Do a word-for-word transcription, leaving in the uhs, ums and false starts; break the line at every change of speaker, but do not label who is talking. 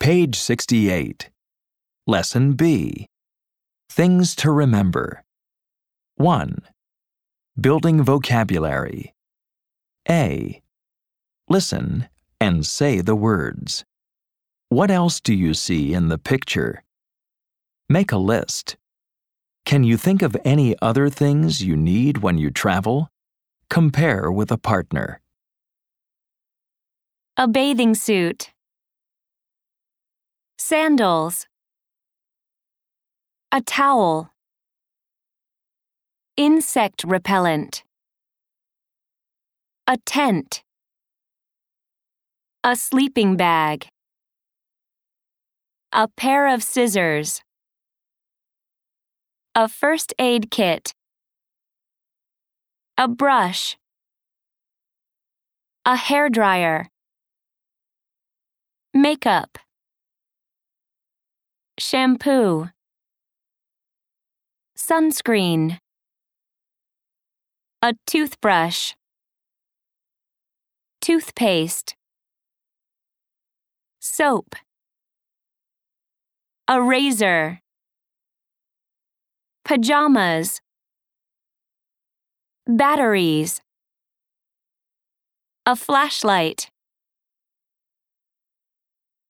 Page sixty-eight. Lesson B. Things to remember. one. Building vocabulary. A. Listen and say the words. What else do you see in the picture? Make a list. Can you think of any other things you need when you travel? Compare with a partner.
A bathing suit. Sandals. A towel. Insect repellent. A tent. A sleeping bag. A pair of scissors. A first aid kit. A brush. A hairdryer. Makeup. Shampoo. Sunscreen. A toothbrush. Toothpaste. Soap. A razor. Pajamas. Batteries. A flashlight.